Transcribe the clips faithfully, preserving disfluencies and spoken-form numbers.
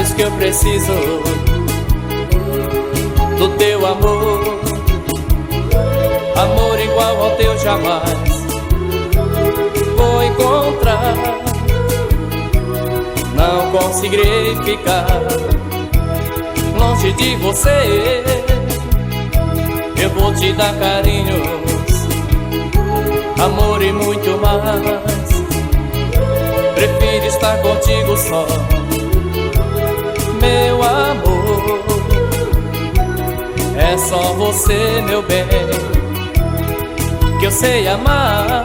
sabes que eu preciso do teu amor. Amor igual ao teu jamais vou encontrar. Não conseguirei ficar longe de você. Eu vou te dar carinhos, amor e muito mais. Prefiro estar contigo só, meu amor. É só você, meu bem, que eu sei amar.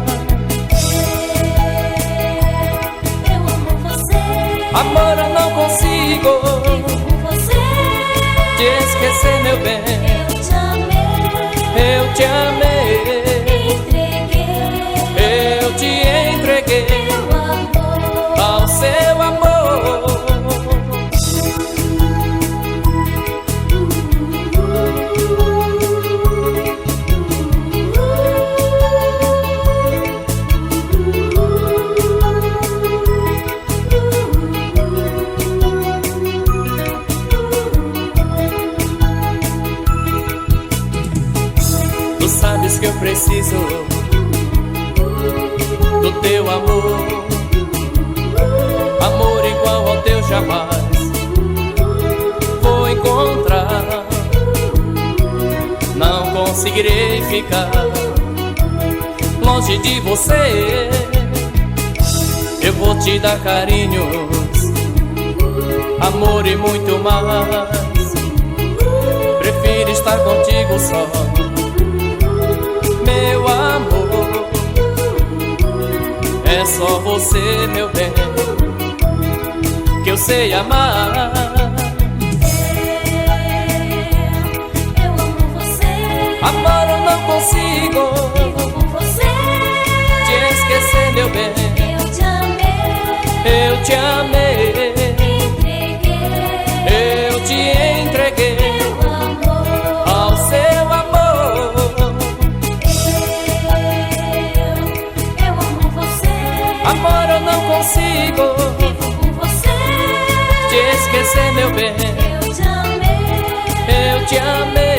Eu amo você. Amor, eu não consigo Vivo com você. te esquecer, meu bem. Eu te amei. Eu te amei, Entreguei. eu te entreguei Meu amor. ao seu amor. Tu sabes que eu preciso do teu amor. Amor igual ao teu jamais vou encontrar. Não conseguirei ficar longe de você. Eu vou te dar carinhos, amor e muito mais. Prefiro estar contigo só, meu amor. É só você, meu bem, que eu sei amar. Eu amo você. Amor, eu não consigo Vivo com você. te esquecer, meu bem. Eu te amei. Eu te amei, Entreguei. eu te entreguei Meu amor. ao seu amor. Eu, eu amo você. Amor, eu não consigo Vivo com você. te esquecer, meu bem. Eu te amei. Eu te amei,